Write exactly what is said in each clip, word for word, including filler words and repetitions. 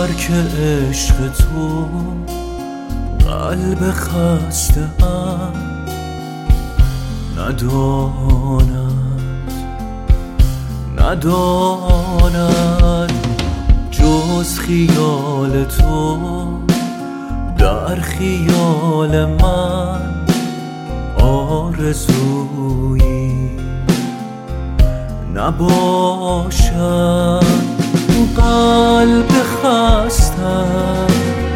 ترک عشق تو قلب خسته ام نداند نداند جز خیال تو در خیال من آرزویی نباشد. قلب خستم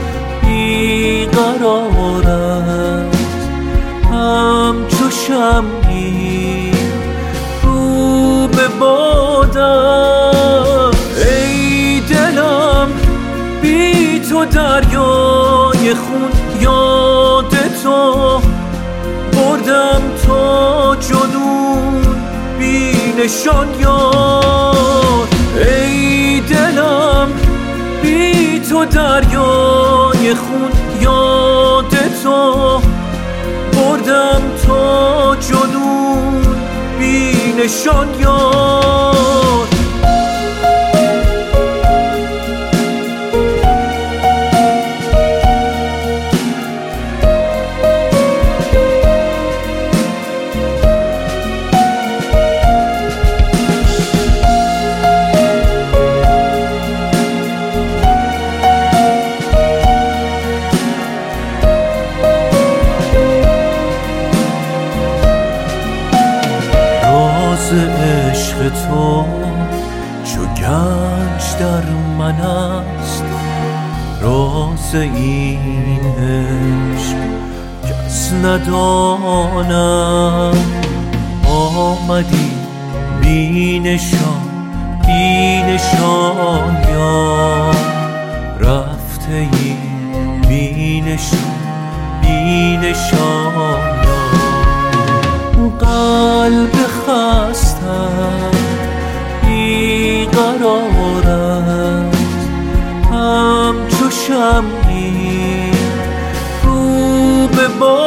بیقرار است همچو شمعی رو به بادم. ای دلم بی تو دریای خون یاد تو بردم تا جنون بی نشان یاد. ای دلم بی تو دریای خون یاد تو بردم تا جنون بی نشان یاد. عشق تو چو گنج در من است، راز این عشق کس نداند. آمدی بی نشان بی نشان یار، رفته ای بی نشان بی نشان یار. قلب خستم بیقرار است همچو شمعی رو به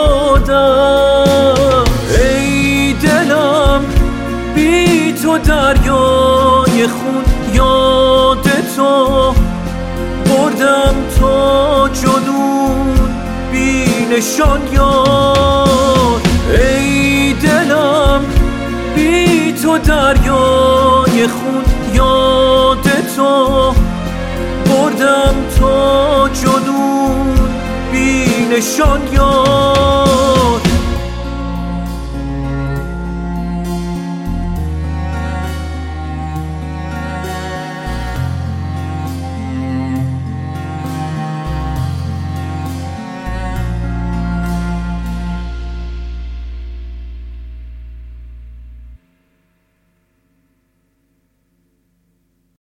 بادم. ای دلم بی تو دریای خون یاد تو بردم تا جنون بی نشان یاد. ای دلم بی تو دریای خون یاد تو بردم تا جنون بی نشان یاد.